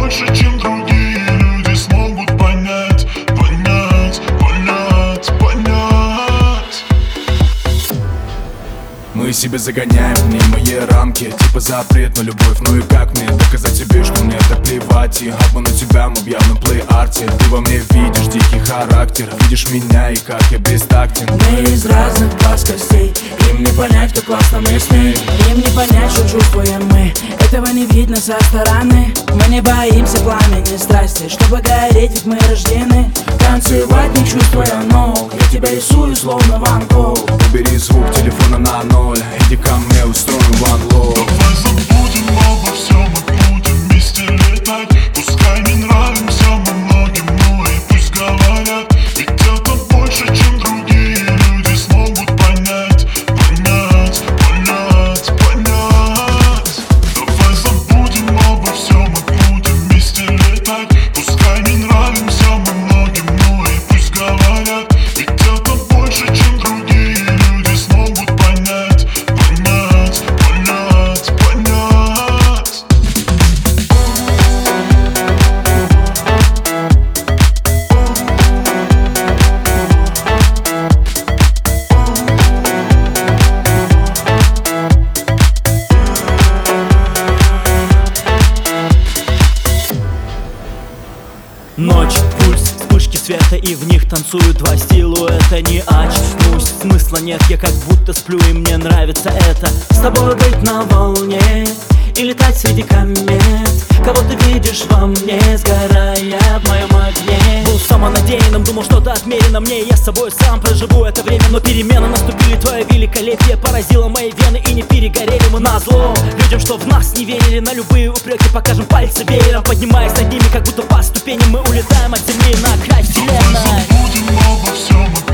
больше, чем другие люди смогут понять, понять, понять, понять. Мы себе загоняем мнимые рамки, типа запрет на любовь. Ну и как мне доказать тебе, что мне так плевать? И обману тебя мы в явном плей-арте. Ты во мне видишь дикий характер, видишь меня и как я бестактен. Мы из разных плоскостей, им не понять, как классно мы с ней. Им не понять, что чувствуем мы, этого не видно со стороны. Мы не боимся пламени страсти, чтобы гореть, ведь мы рождены танцевать, не чувствуя ног. Я тебя рисую, словно Ван Гог. Убери звук телефона на ноль, иди ко мне, устроим ван лоу. Давай забудем обо всем и будем вместе летать. Пускай не нравимся мы многим, ну и пусть говорят. Ведь это больше, чем другие люди смогут понять, понять, понять, понять. Давай забудем обо всем и будем вместе летать. Пускай не нравимся мы многим, ну и пусть говорят. Ведь это больше, чем другие люди смогут понять, понять, понять, понять. Ночь, пульс, вспышки света, и в них танцуют два силуэта. Не очнусь, смысла нет, я как будто сплю, и мне нравится это. С тобой быть на волне и летать среди комет. Кого ты видишь во мне, сгорая в моем огне. Был самонадеянным, думал, что-то отмерено мне. Я с собой сам проживу это время, но перемены наступили. Твое великолепие поразило мои вены, и не перегорели мы назло людям, что в нас не верили. На любые упреки покажем пальцы веером, поднимаясь над ними, как будто по ступеням мы улетаем от земли на край вселенной. Забудем обо всем.